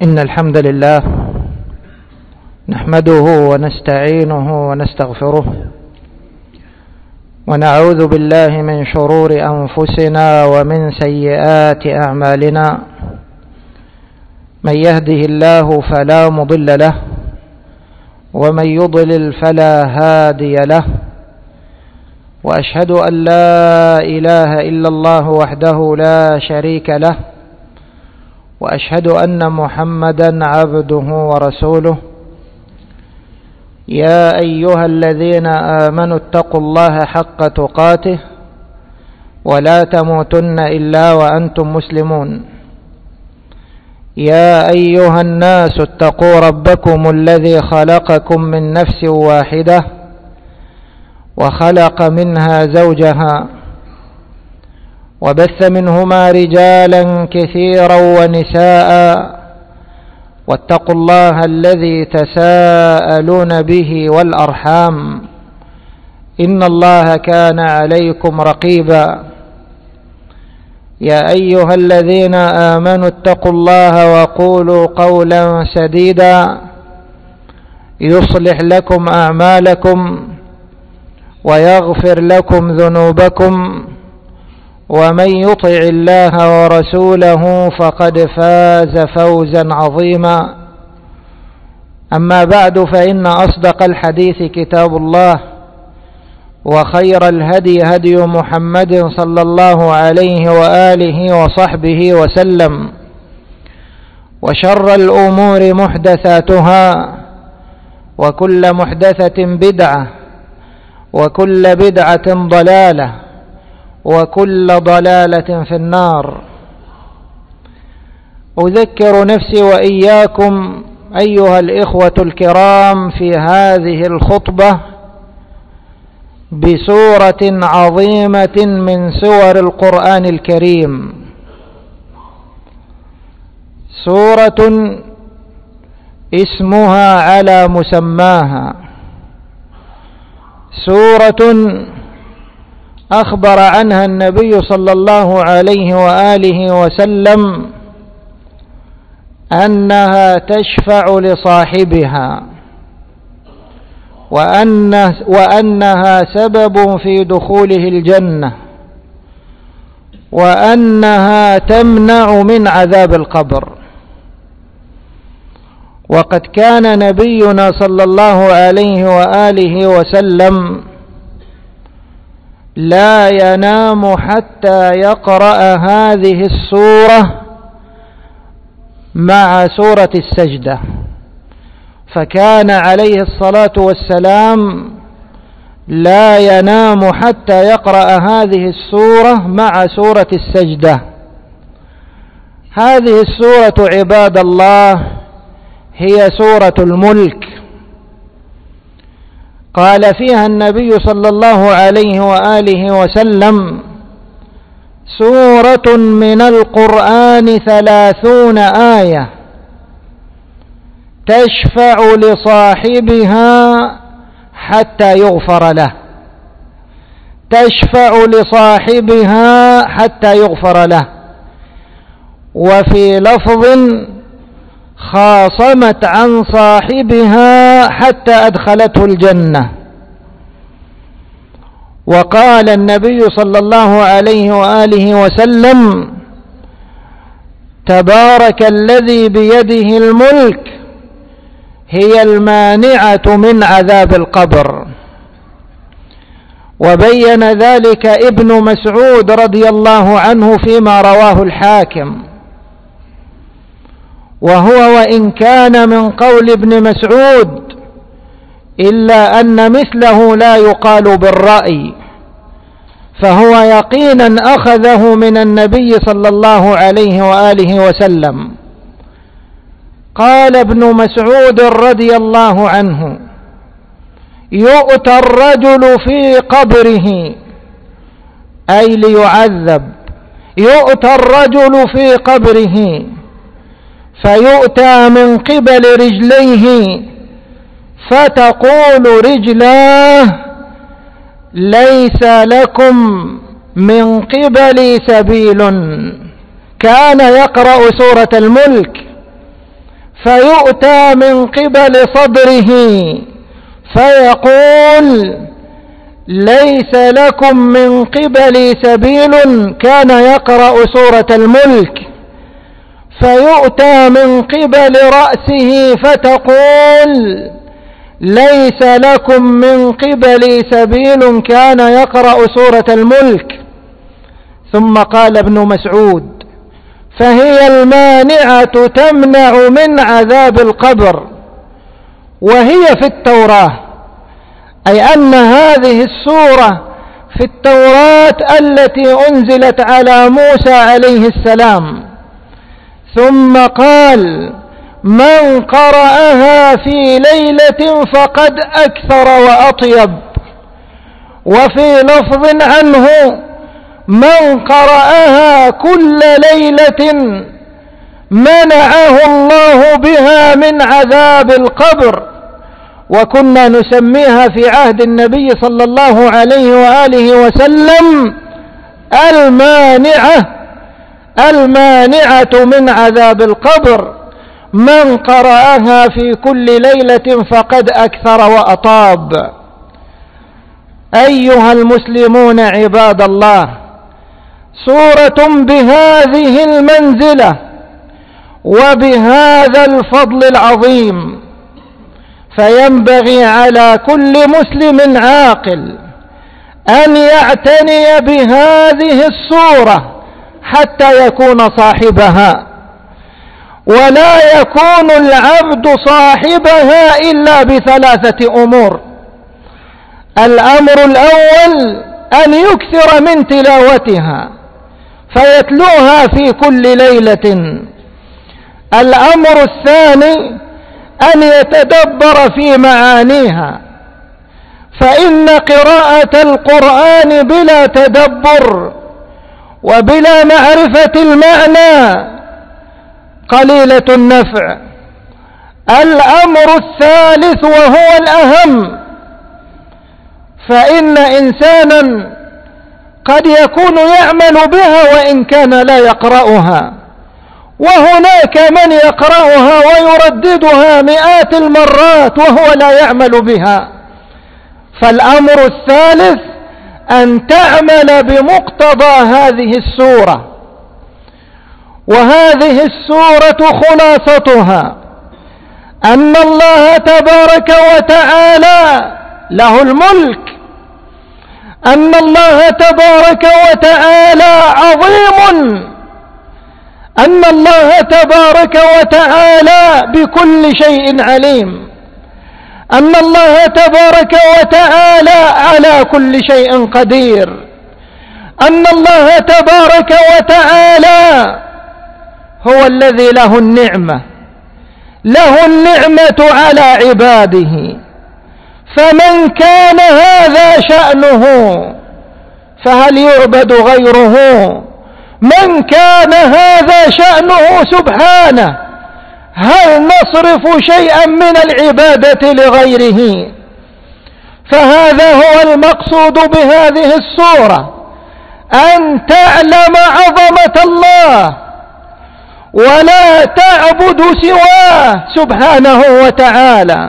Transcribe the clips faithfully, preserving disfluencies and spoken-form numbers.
إن الحمد لله نحمده ونستعينه ونستغفره ونعوذ بالله من شرور أنفسنا ومن سيئات أعمالنا. من يهده الله فلا مضل له ومن يضلل فلا هادي له، وأشهد أن لا إله إلا الله وحده لا شريك له، وأشهد أن محمدا عبده ورسوله. يا أيها الذين آمنوا اتقوا الله حق تقاته ولا تموتن إلا وأنتم مسلمون. يا أيها الناس اتقوا ربكم الذي خلقكم من نفس واحدة وخلق منها زوجها وبث منهما رجالا كثيرا ونساء، واتقوا الله الذي تساءلون به والأرحام إن الله كان عليكم رقيبا. يا أيها الذين آمنوا اتقوا الله وقولوا قولا سديدا يصلح لكم أعمالكم ويغفر لكم ذنوبكم، ومن يطع الله ورسوله فقد فاز فوزا عظيما. أما بعد، فإن أصدق الحديث كتاب الله، وخير الهدي هدي محمد صلى الله عليه وآله وصحبه وسلم، وشر الأمور محدثاتها، وكل محدثة بدعة، وكل بدعة ضلالة، وكل ضلالة في النار. أذكر نفسي وإياكم أيها الإخوة الكرام في هذه الخطبة بسورة عظيمة من سور القرآن الكريم، سورة اسمها على مسماها، سورة أخبر عنها النبي صلى الله عليه وآله وسلم أنها تشفع لصاحبها، وأن وأنها سبب في دخوله الجنة، وأنها تمنع من عذاب القبر. وقد كان نبينا صلى الله عليه وآله وسلم لا ينام حتى يقرأ هذه السورة مع سورة السجدة، فكان عليه الصلاة والسلام لا ينام حتى يقرأ هذه السورة مع سورة السجدة. هذه السورة عباد الله هي سورة الملك. قال فيها النبي صلى الله عليه وآله وسلم: سورة من القرآن ثلاثون آية تشفع لصاحبها حتى يغفر له، تشفع لصاحبها حتى يغفر له. وفي لفظ: خاصمت عن صاحبها حتى أدخلته الجنة. وقال النبي صلى الله عليه وآله وسلم: تبارك الذي بيده الملك، هي المانعة من عذاب القبر. وبين ذلك ابن مسعود رضي الله عنه فيما رواه الحاكم، وهو وإن كان من قول ابن مسعود إلا أن مثله لا يقال بالرأي، فهو يقينا أخذه من النبي صلى الله عليه وآله وسلم. قال ابن مسعود رضي الله عنه: يؤتى الرجل في قبره، أي ليعذب، يؤتى الرجل في قبره فيؤتى من قبل رجليه فتقول رجلاه: ليس لكم من قبل سبيل. كان يقرأ سورة الملك فيؤتى من قبل صدره فيقول ليس لكم من قبل سبيل، كان يقرأ سورة الملك، فيؤتى من قبل رأسه فتقول ليس لكم من قبل سبيل، كان يقرأ سورة الملك. ثم قال ابن مسعود فهي المانعة تمنع من عذاب القبر، وهي في التوراة، أي أن هذه السورة في التوراة التي أنزلت على موسى عليه السلام. ثم قال من قرأها في ليلة فقد أكثر وأطيب. وفي لفظ عنه من قرأها كل ليلة منعه الله بها من عذاب القبر. وكنا نسميها في عهد النبي صلى الله عليه وآله وسلم المانعة، المانعة من عذاب القبر، من قرأها في كل ليلة فقد أكثر وأطاب. أيها المسلمون عباد الله، سورة بهذه المنزلة وبهذا الفضل العظيم، فينبغي على كل مسلم عاقل أن يعتني بهذه السورة حتى يكون صاحبها، ولا يكون العبد صاحبها إلا بثلاثة أمور. الأمر الأول أن يكثر من تلاوتها فيتلوها في كل ليلة. الأمر الثاني أن يتدبر في معانيها، فإن قراءة القرآن بلا تدبر وبلا معرفة المعنى قليلة النفع. الأمر الثالث وهو الأهم، فإن إنسانا قد يكون يعمل بها وإن كان لا يقرأها، وهناك من يقرأها ويرددها مئات المرات وهو لا يعمل بها. فالأمر الثالث أن تعمل بمقتضى هذه السورة. وهذه السورة خلاصتها أن الله تبارك وتعالى له الملك، أن الله تبارك وتعالى عظيم، أن الله تبارك وتعالى بكل شيء عليم، أن الله تبارك وتعالى على كل شيء قدير، أن الله تبارك وتعالى هو الذي له النعمة، له النعمة على عباده. فمن كان هذا شأنه فهل يعبد غيره؟ من كان هذا شأنه سبحانه هل نصرف شيئا من العبادة لغيره؟ فهذا هو المقصود بهذه السورة، أن تعلم عظمة الله ولا تعبد سواه سبحانه وتعالى.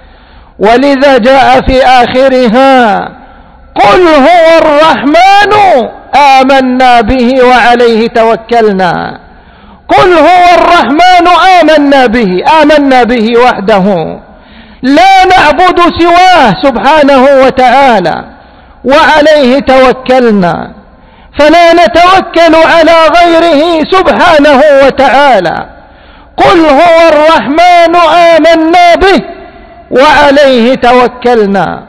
ولذا جاء في آخرها قل هو الرحمن آمنا به وعليه توكلنا. قل هو الرحمن آمنا به، آمنا به وحده، لا نعبد سواه سبحانه وتعالى، وعليه توكلنا، فلا نتوكل على غيره سبحانه وتعالى. قل هو الرحمن آمنا به وعليه توكلنا.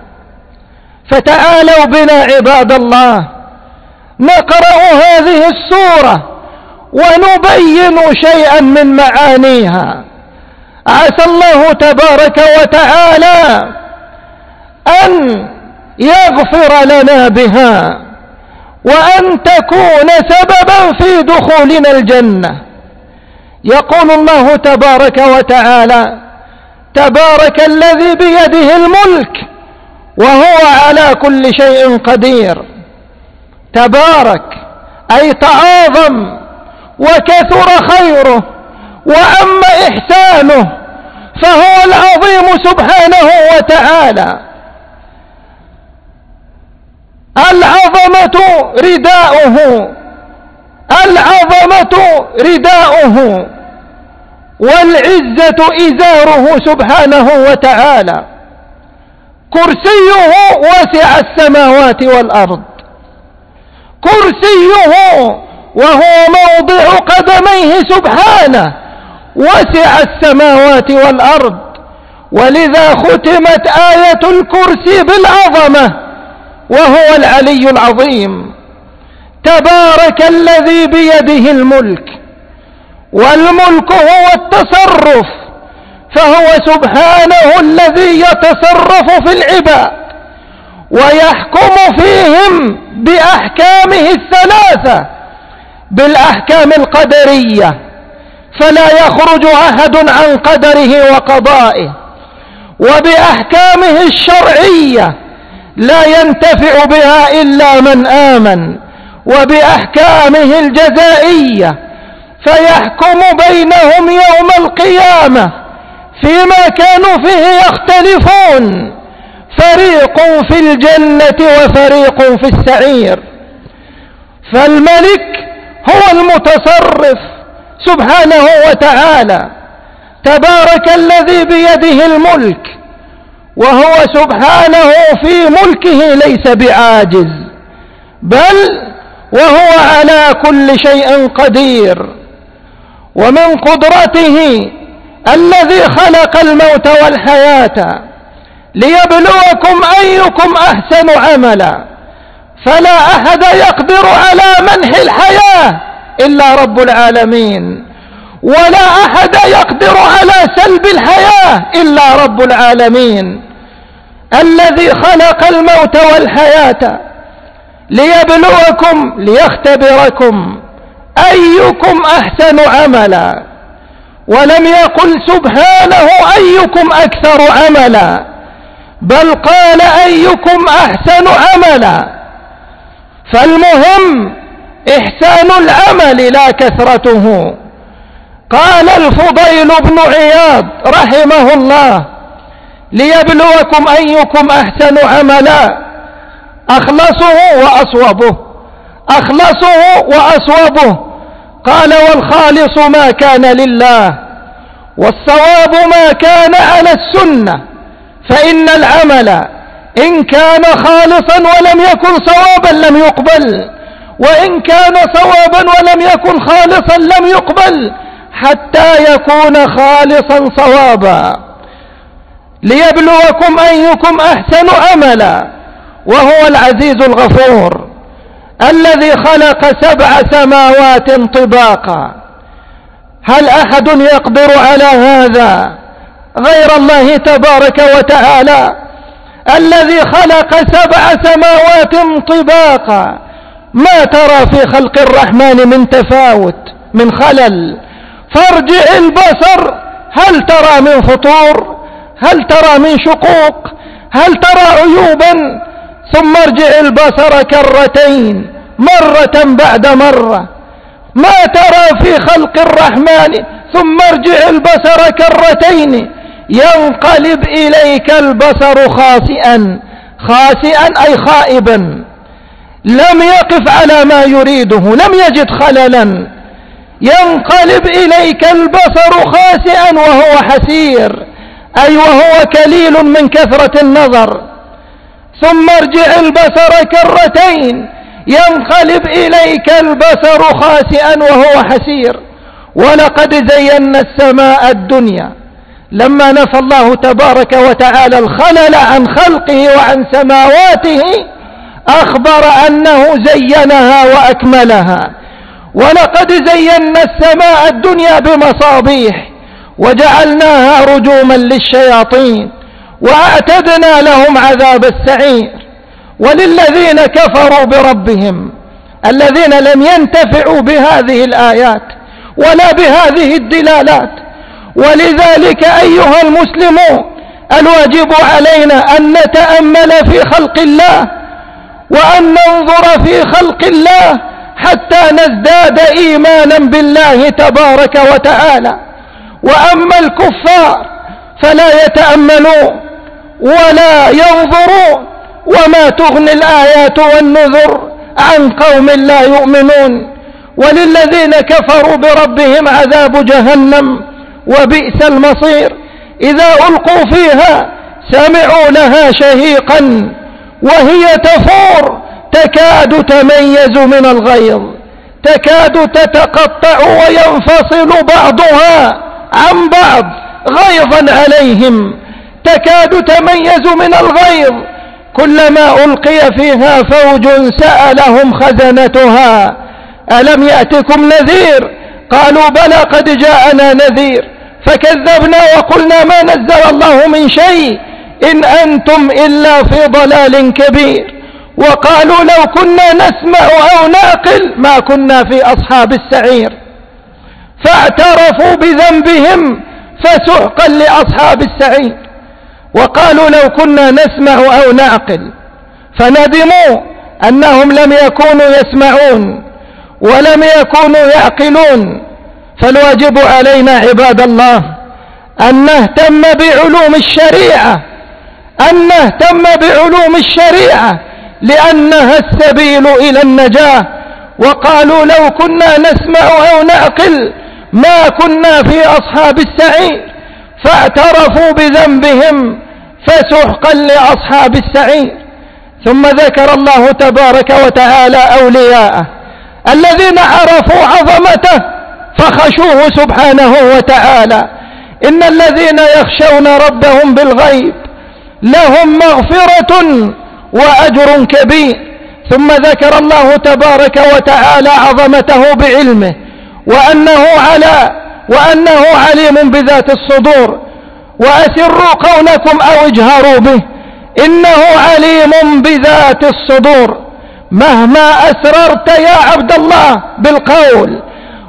فتعالوا بنا عباد الله نقرأ هذه السورة ونبين شيئا من معانيها. عسى الله تبارك وتعالى أن يغفر لنا بها وأن تكون سببا في دخولنا الجنة. يقول الله تبارك وتعالى: تبارك الذي بيده الملك وهو على كل شيء قدير. تبارك أي تعاظم وكثر خيره وعم إحسانه، فهو العظيم سبحانه وتعالى. العظمة رداؤه، العظمة رداؤه، والعزة إزاره سبحانه وتعالى. كرسيه وسع السماوات والأرض، كرسيه وهو موضع قدميه سبحانه وسع السماوات والأرض، ولذا ختمت آية الكرسي بالعظمة، وهو العلي العظيم. تبارك الذي بيده الملك، والملك هو التصرف، فهو سبحانه الذي يتصرف في العباد ويحكم فيهم بأحكامه الثلاثة، بالأحكام القدرية، فلا يخرج أحد عن قدره وقضائه، وبأحكامه الشرعية لا ينتفع بها إلا من آمن، وبأحكامه الجزائية فيحكم بينهم يوم القيامة فيما كانوا فيه يختلفون، فريق في الجنة وفريق في السعير. فالملك هو المتصرف سبحانه وتعالى. تبارك الذي بيده الملك، وهو سبحانه في ملكه ليس بعاجز، بل وهو على كل شيء قدير. ومن قدرته الذي خلق الموت والحياة ليبلوكم أيكم أحسن عملا، فلا أحد يقدر على منح الحياة إلا رب العالمين، ولا أحد يقدر على سلب الحياة إلا رب العالمين. الذي خلق الموت والحياة ليبلوكم ليختبركم أيكم أحسن عملا، ولم يقل سبحانه أيكم أكثر عملا، بل قال أيكم أحسن عملا. فالمهم إحسان العمل لا كثرته. قال الفضيل بن عياض رحمه الله: ليبلوكم أيكم أحسن عملا، أخلصه وأصوبه، أخلصه وأصوبه. قال: والخالص ما كان لله، والصواب ما كان على السنة، فإن العمل إن كان خالصا ولم يكن صوابا لم يقبل، وإن كان صوابا ولم يكن خالصا لم يقبل، حتى يكون خالصا صوابا. ليبلوكم أيكم أحسن عملا، وهو العزيز الغفور الذي خلق سبع سماوات طباقا. هل أحد يقدر على هذا غير الله تبارك وتعالى؟ الذي خلق سبع سماوات طباقا، ما ترى في خلق الرحمن من تفاوت، من خلل. فارجع البصر، هل ترى من فطور؟ هل ترى من شقوق؟ هل ترى عيوبا؟ ثم ارجع البصر كرتين، مرة بعد مرة، ما ترى في خلق الرحمن. ثم ارجع البصر كرتين ينقلب إليك البصر خاسئا، خاسئا أي خائبا، لم يقف على ما يريده، لم يجد خللا. ينقلب إليك البصر خاسئا وهو حسير، أي وهو كليل من كثرة النظر. ثم ارجع البصر كرتين ينقلب إليك البصر خاسئا وهو حسير. ولقد زينا السماء الدنيا، لما نفى الله تبارك وتعالى الخلل عن خلقه وعن سماواته أخبر أنه زينها وأكملها. ولقد زينا السماء الدنيا بمصابيح وجعلناها رجوما للشياطين وأعتدنا لهم عذاب السعير. وللذين كفروا بربهم، الذين لم ينتفعوا بهذه الآيات ولا بهذه الدلالات. ولذلك أيها المسلمون، الواجب علينا أن نتأمل في خلق الله وأن ننظر في خلق الله حتى نزداد إيمانا بالله تبارك وتعالى. وأما الكفار فلا يتأملون ولا ينظرون، وما تغني الآيات والنذر عن قوم لا يؤمنون. وللذين كفروا بربهم عذاب جهنم وبئس المصير. إذا ألقوا فيها سمعوا لها شهيقا وهي تفور تكاد تميز من الغيظ، تكاد تتقطع وينفصل بعضها عن بعض غيظا عليهم، تكاد تميز من الغيظ. كلما ألقي فيها فوج سألهم خزنتها ألم يأتكم نذير؟ قالوا بلى قد جاءنا نذير فكذبنا وقلنا ما نزل الله من شيء إن أنتم إلا في ضلال كبير. وقالوا لو كنا نسمع أو نعقل ما كنا في أصحاب السعير. فاعترفوا بذنبهم فسحقا لأصحاب السعير. وقالوا لو كنا نسمع أو نعقل، فندموا أنهم لم يكونوا يسمعون ولم يكونوا يعقلون. فالواجب علينا عباد الله أن نهتم بعلوم الشريعة، أن نهتم بعلوم الشريعة لأنها السبيل إلى النجاة. وقالوا لو كنا نسمع أو نعقل ما كنا في أصحاب السعير، فاعترفوا بذنبهم فسحقا لأصحاب السعير. ثم ذكر الله تبارك وتعالى أولياءه الذين عرفوا عظمته فخشوه سبحانه وتعالى. إن الذين يخشون ربهم بالغيب لهم مغفرة وأجر كبير. ثم ذكر الله تبارك وتعالى عظمته بعلمه وأنه على وأنه عليم بذات الصدور. وأسروا قولكم أو اجهروا به إنه عليم بذات الصدور. مهما أسررت يا عبد الله بالقول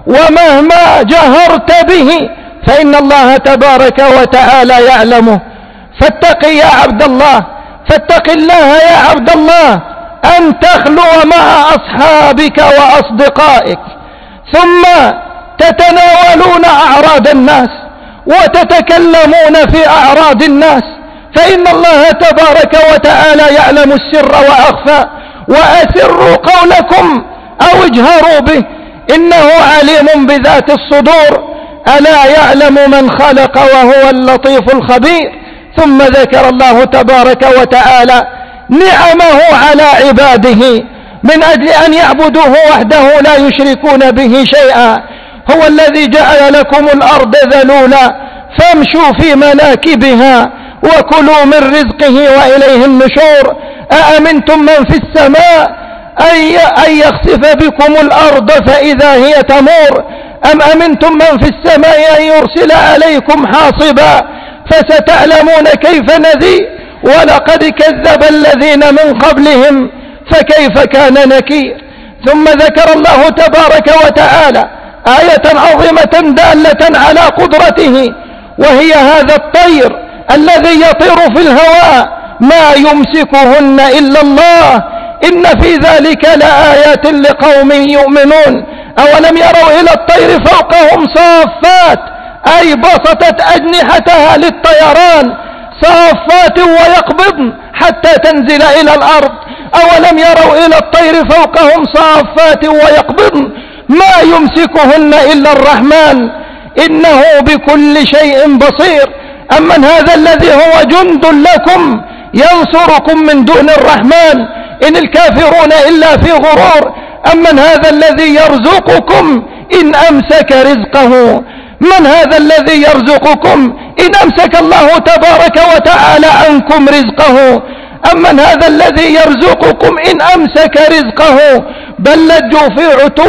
ومهما جهرت به فإن الله تبارك وتعالى يعلمه. فاتق يا عبد الله، فاتق الله يا عبد الله أن تخلو مع أصحابك وأصدقائك ثم تتناولون أعراض الناس وتتكلمون في أعراض الناس، فإن الله تبارك وتعالى يعلم السر وأخفى. وأسروا قولكم أو اجهروا به إنه عليم بذات الصدور. ألا يعلم من خلق وهو اللطيف الخبير. ثم ذكر الله تبارك وتعالى نعمه على عباده من أجل أن يعبدوه وحده لا يشركون به شيئا. هو الذي جعل لكم الأرض ذلولا فامشوا في مناكبها وكلوا من رزقه وإليه النشور. أأمنتم من في السماء أن يخسف بكم الأرض فإذا هي تمور أم أمنتم من في السماء أن يرسل عليكم حاصبا فستعلمون كيف نذير. ولقد كذب الذين من قبلهم فكيف كان نكير. ثم ذكر الله تبارك وتعالى آية عظيمة دالة على قدرته وهي هذا الطير الذي يطير في الهواء ما يمسكهن إلا الله إن في ذلك لآيات لقوم يؤمنون. أولم يروا إلى الطير فوقهم صافات أي بسطت أجنحتها للطيران صافات ويقبضن حتى تنزل إلى الأرض. أولم يروا إلى الطير فوقهم صافات ويقبضن ما يمسكهن إلا الرحمن إنه بكل شيء بصير. أمن هذا الذي هو جند لكم ينصركم من دون الرحمن إن الكافرون إلا في غرور. أمن هذا الذي يرزقكم إن أمسك رزقه. من هذا الذي يرزقكم إن أمسك الله تبارك وتعالى عنكم رزقه. أمن هذا الذي يرزقكم إن أمسك رزقه بل لجوا في عتو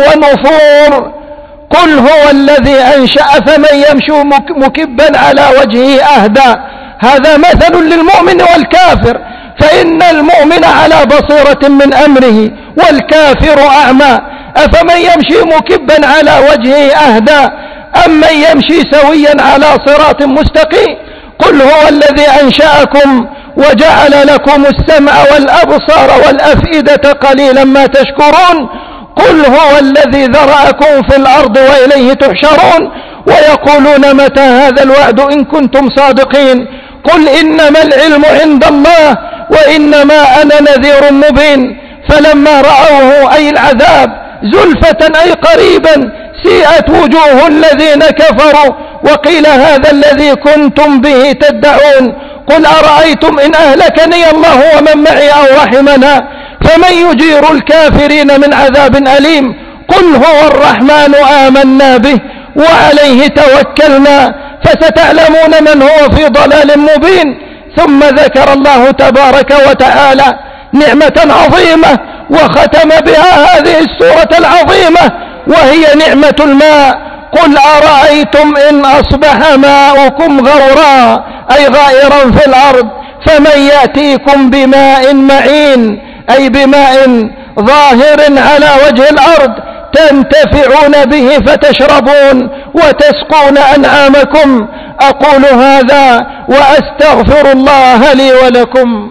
ونفور. قل هو الذي أنشأ فمن يمشي مكبا على وجهه أهدى. هذا مثل للمؤمن والكافر فإن المؤمن على بصيرة من أمره والكافر أعمى. أفمن يمشي مكبا على وجهه أهدى أم من يمشي سويا على صراط مستقيم. قل هو الذي أنشأكم وجعل لكم السمع والأبصار والأفئدة قليلا ما تشكرون. قل هو الذي ذرأكم في الأرض وإليه تحشرون. ويقولون متى هذا الوعد إن كنتم صادقين. قل إنما العلم عند الله وإنما أنا نذير مبين. فلما رأوه أي العذاب زلفة أي قريبا سيئت وجوه الذين كفروا وقيل هذا الذي كنتم به تدعون. قل أرأيتم إن أهلكني الله ومن معي أو رحمنا فمن يجير الكافرين من عذاب أليم. قل هو الرحمن آمنا به وعليه توكلنا فستعلمون من هو في ضلال مبين. ثم ذكر الله تبارك وتعالى نعمة عظيمة وختم بها هذه السورة العظيمة وهي نعمة الماء. قل أرأيتم إن أصبح ماؤكم غورا أي غائرا في الأرض فمن يأتيكم بماء معين أي بماء ظاهر على وجه الأرض تنتفعون به فتشربون وتسقون أنعامكم. أقول هذا وأستغفر الله لي ولكم.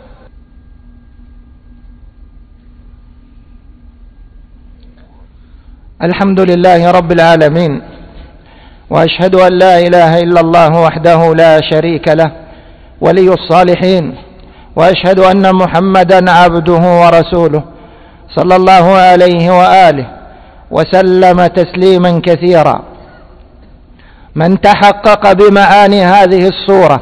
الحمد لله رب العالمين، وأشهد أن لا إله إلا الله وحده لا شريك له ولي الصالحين، وأشهد أن محمدا عبده ورسوله صلى الله عليه وآله وسلم تسليما كثيرا. من تحقق بمعاني هذه السورة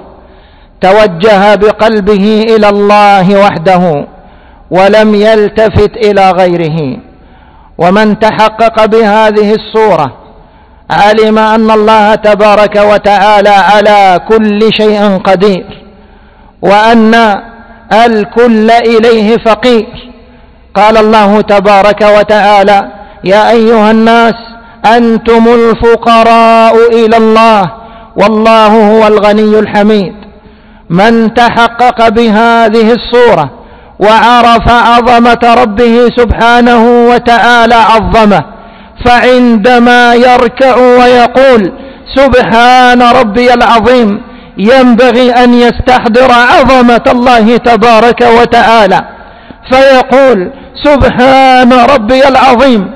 توجه بقلبه إلى الله وحده ولم يلتفت إلى غيره. ومن تحقق بهذه السورة علم أن الله تبارك وتعالى على كل شيء قدير وأن الكل إليه فقير. قال الله تبارك وتعالى يا أيها الناس أنتم الفقراء إلى الله والله هو الغني الحميد. من تحقق بهذه السورة وعرف عظمة ربه سبحانه وتعالى عظمه، فعندما يركع ويقول سبحان ربي العظيم ينبغي أن يستحضر عظمة الله تبارك وتعالى فيقول سبحان ربي العظيم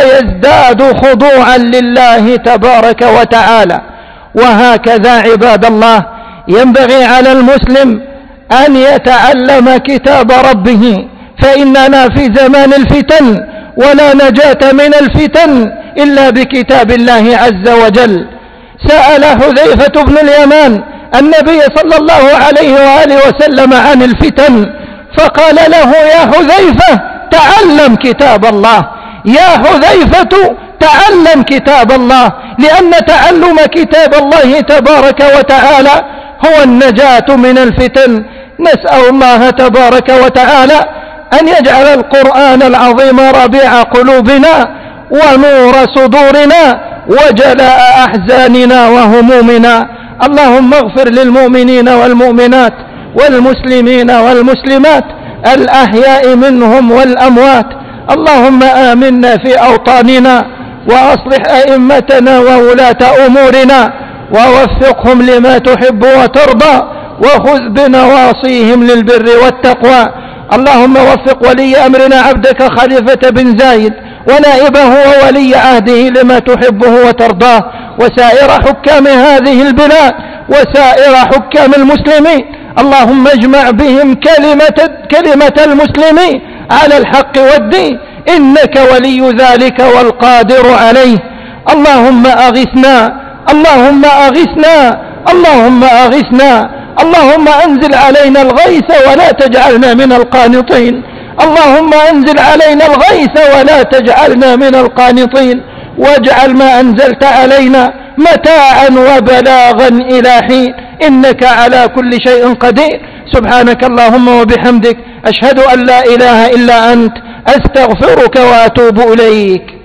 فيزداد خضوعا لله تبارك وتعالى. وهكذا عباد الله ينبغي على المسلم أن يتعلم كتاب ربه، فإننا في زمان الفتن ولا نجاة من الفتن إلا بكتاب الله عز وجل. سأل حذيفة بن اليمان النبي صلى الله عليه وآله وسلم عن الفتن فقال له يا حذيفة تعلم كتاب الله، يا حذيفة تعلم كتاب الله، لأن تعلم كتاب الله تبارك وتعالى هو النجاة من الفتن. نسأل الله تبارك وتعالى أن يجعل القرآن العظيم ربيع قلوبنا ونور صدورنا وجلاء أحزاننا وهمومنا. اللهم اغفر للمؤمنين والمؤمنات والمسلمين والمسلمات الأحياء منهم والأموات. اللهم آمنا في أوطاننا وأصلح أئمتنا وولاة أمورنا ووفقهم لما تحب وترضى وخذ بنواصيهم للبر والتقوى. اللهم وفق ولي أمرنا عبدك خليفة بن زايد ونائبه وولي عهده لما تحبه وترضاه وسائر حكام هذه البلاد وسائر حكام المسلمين. اللهم اجمع بهم كلمة, كلمة المسلمين على الحق والدين إنك ولي ذلك والقادر عليه. اللهم أغثنا اللهم أغثنا اللهم أغثنا اللهم أنزل علينا الغيث ولا تجعلنا من القانطين. اللهم أنزل علينا الغيث ولا تجعلنا من القانطين واجعل ما أنزلت علينا متاعا وبلاغا إلى حين إنك على كل شيء قدير. سبحانك اللهم وبحمدك أشهد أن لا إله إلا أنت أستغفرك وأتوب إليك.